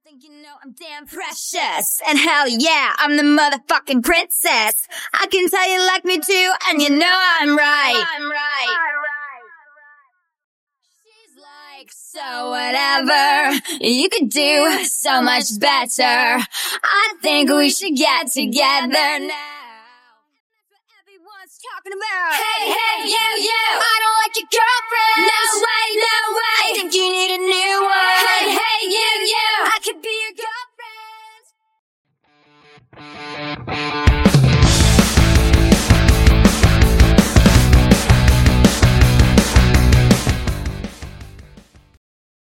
think you know I'm damn precious. And hell yeah, I'm the motherfucking princess. I can tell you like me too, and you know I'm right. She's like, so whatever, you could do so much better. I think we should get together now. That's what everyone's talking about. Hey, you, I don't like your girlfriend. No way, I think you need a new one. Hey, you, I could be your girlfriend.